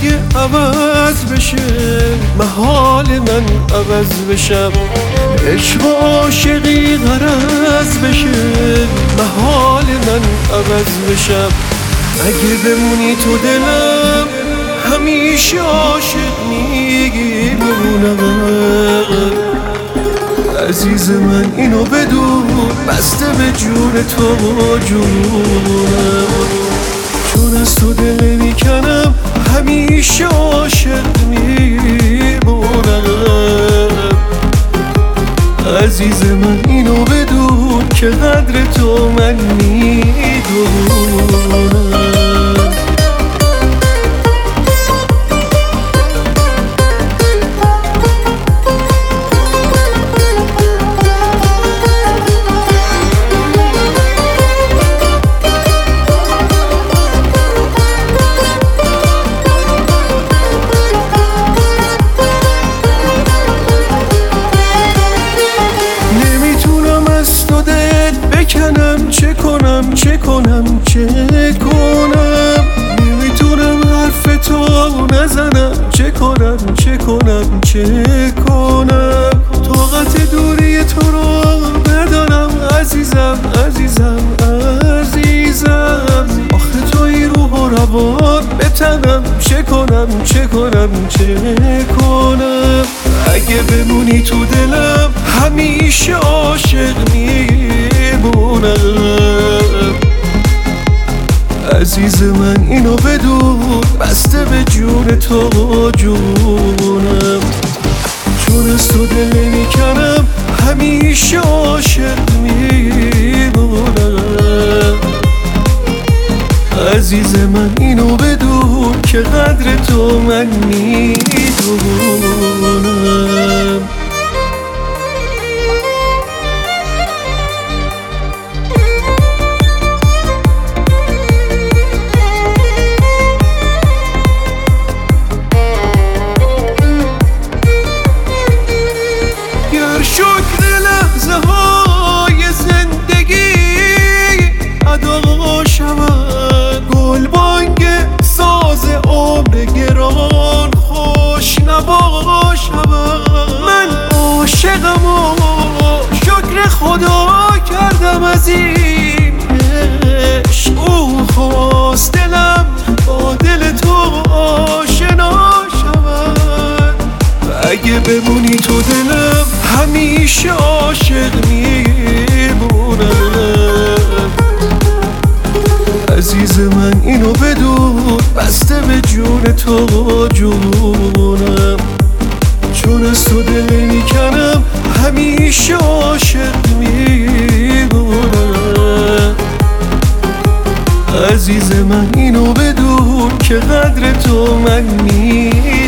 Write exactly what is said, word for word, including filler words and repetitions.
دیگه عوض بشه، محال من عوض بشم. عشق و عاشقی غرض بشه، محال من عوض بشم. اگه بمونی تو دلم همیشه عاشق میمونم. عزیز من اینو بدون، بسته به جون تو جونم. چون از تو دل میکنم همیشه عاشق میمونم. عزیز من اینو بدون که قدر تو من میدونم. بکنم چه کنم چه کنم چه کنم، نمیتونم حرف تو نزنم. چه کنم چه کنم چه کنم، طاقت دوری تو رو ندارم. عزیزم عزیزم عزیزم، آخه توی روح و روان بتنم. چه کنم چه کنم چه کنم، اگه بمونی تو دلم همیشه عاشق میمونم. عزیز من اینو بدون، بسته به جون تو جونم. چون از تو دل نمیکنم همیشه عاشق میمونم. عزیز من اینو بدون که قدر تو من میدونم. گر شکر لحظه های زندگی ادا شود، گل بانگ ساز عمر گران خوش نوا شود. من عاشقم و شکر خدا کردم از این عشق. او خواست دلم با دل تو آشنا شود. اگه بمونی تو دلم همیشه عاشق میمونم. عزیز من اینو بدون، بسته به جون تو جونم. چون از تو دل میکنم همیشه عاشق میمونم. عزیز من اینو بدون که قدر تو من میدونم.